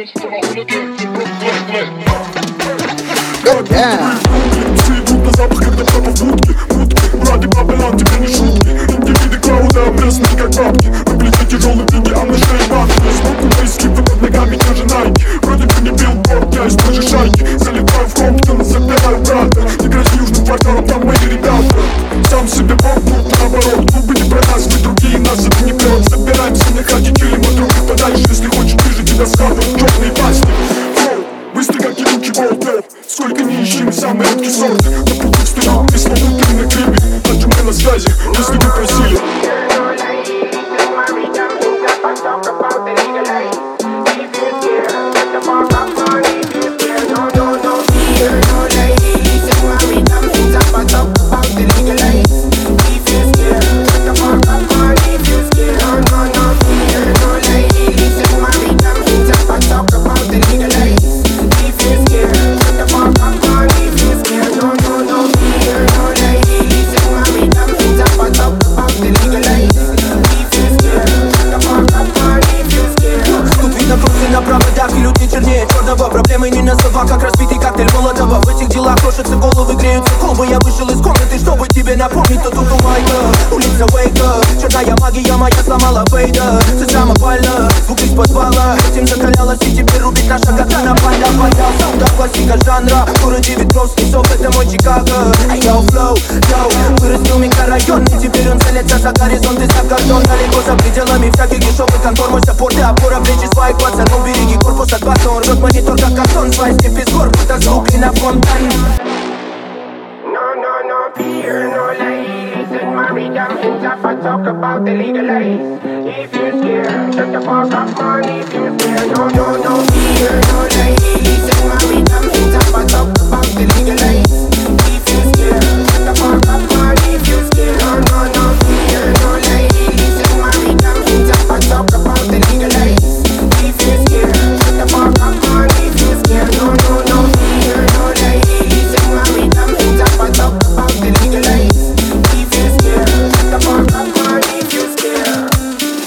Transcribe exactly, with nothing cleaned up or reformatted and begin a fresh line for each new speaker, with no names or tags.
Все идут на запах, когда папа в будке. Бради, бабелан, тебе не шутки. Индивиды крауда, обрезаны как бабки. На плече тяжелые книги, а на шее банки. Сбоку вейски, вы под ногами даже найки. Вроде бы не билборд, я из той же шайки. Залетаю в Хомптон, забираю брата. Не грози южным кварталом, там мои ребята. Сам себе бог, тут наоборот. Клубы не про нас, мы другие, нас это не прет. Собираемся на хате, чилим от друга подальше. Если хочешь ближе, тебя скатывают черные пасти. Быстро как ебучий болтов. Сколько не ищем, самый редкий сорт. На пути стою, и словно ты на клипе. Значит мы на связи, если вы просили.
На проводах и люди чернее черного. Проблемы не на словах, как разбитый коктейль Молотова. В этих делах крошатся головы, греются клубы. Я вышел из комнаты, чтобы тебе напомнить, то тут у Майка. Улица Уэйка, черная магия моя сломала Вейда. Все самопально, звук из подвала. Этим закалялась и теперь рубит наша катана. Поля, поля, сауда, классика жанра. В городе ветров, снесов, это мой Чикаго. А йоу, флоу, йоу, вырастил микрорайон. И теперь он целится за горизонт и за кордон. Далеко за пределами всяких дешевых контор. Мой саппорт и опора, плечи своих пацанов. Береги корпус от баса, он рвет монитор как картон. Свои степи с гор, будто звук и на фонтан.
No, no, no fear, no lies. In my redemption, if I talk about the legalize. If you're scared, shut the fuck up, man. If you're scared, no, no, no fear, no lies. In my redemption.